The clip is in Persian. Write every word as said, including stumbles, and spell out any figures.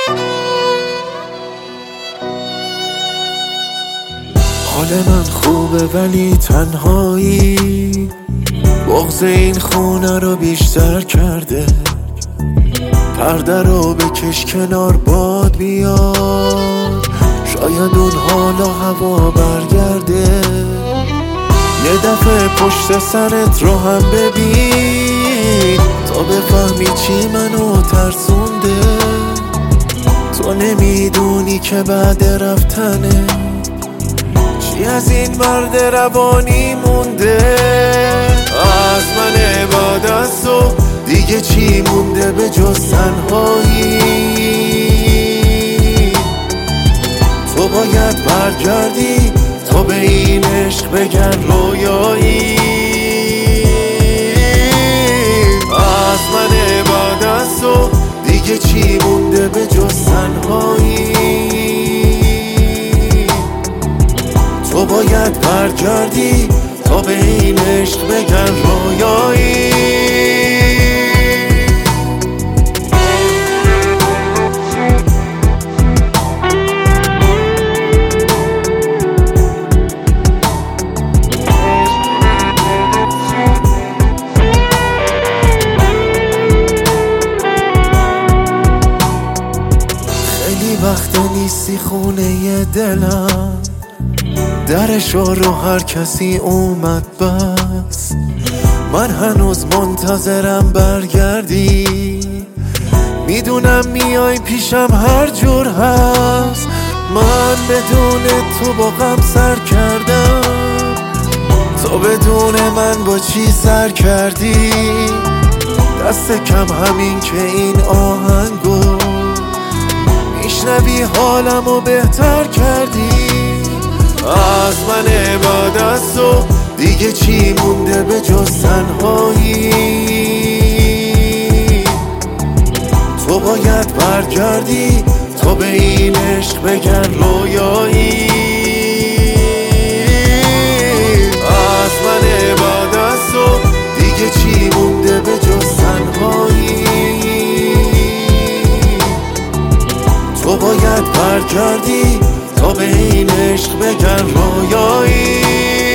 حال من خوبه ولی تنهایی بغض این خونه رو بیشتر کرده. پرده رو بکش کنار باد بیاد، شاید اون حالا هوا برگرده. یه دفعه پشت سرت رو هم ببین تا بفهمی چی منو ترسونده. تو نمیدونی که بعد رفتنه چی از این مرد روانی مونده. از من بعد از تو دیگه چی مونده به جز تنهایی؟ تو باید برگردی تا به این عشق بگن رویایی. از من بعد از تو دیگه چی مونده به جز تنهایی؟ تو باید برگردی تا به این عشق بگن رویایی. خیلی وقت نیستی خونه دلم، درشو رو هر کسی اومد بس. من هنوز منتظرم برگردی، میدونم میای پیشم هر جور هست. من بدون تو با غم سر کردم، تو بدون من با چی سر کردی؟ دست کم همین که این آهنگو میشنوی حالمو بهتر کردی. از من بعد از تو دیگه چی مونده به جز تنهایی؟ تو باید برگردی تا به این عشق بگن رویایی. از من بعد از تو دیگه چی مونده به جز تنهایی؟ تو باید برگردی تا به این عشق بگن رویایی.